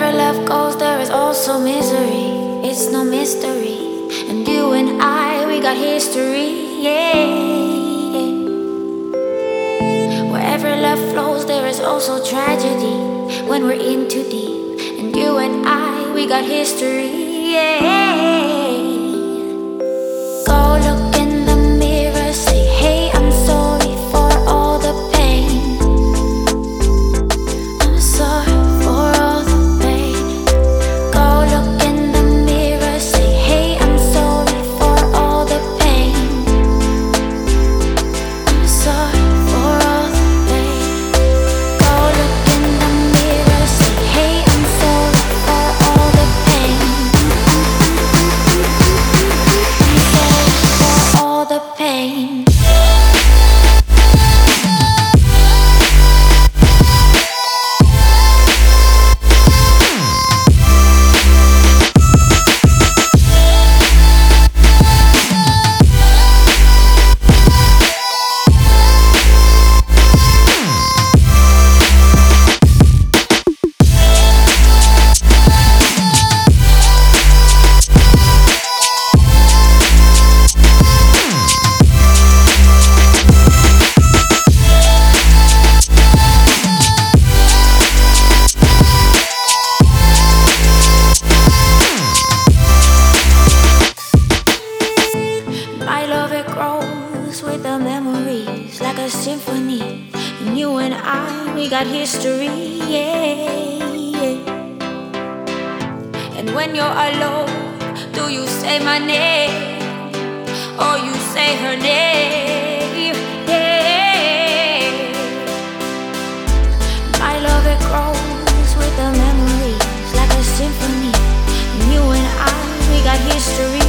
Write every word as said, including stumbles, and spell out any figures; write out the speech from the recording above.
Wherever love goes, there is also misery. It's no mystery. And you and I, we got history, yeah. Wherever love flows, there is also tragedy when we're in too deep. And you and I, we got history, yeah. Go look in the mirror, say, hey, I'm sorry for all the pain. I'm sorry for all the pain. Go look in the mirror, say, hey, I'm sorry for all the pain. I'm sorry for all the pain. Go look in the mirror, say, hey, I'm sorry for all the pain. I'm sorry for all the pain. My love, it grows with the memories like a symphony. And you and I, we got history, yeah, yeah. And when you're alone, do you say my name or you say her name? Yeah. My love, it grows with the memories like a symphony. And you and I, we got history.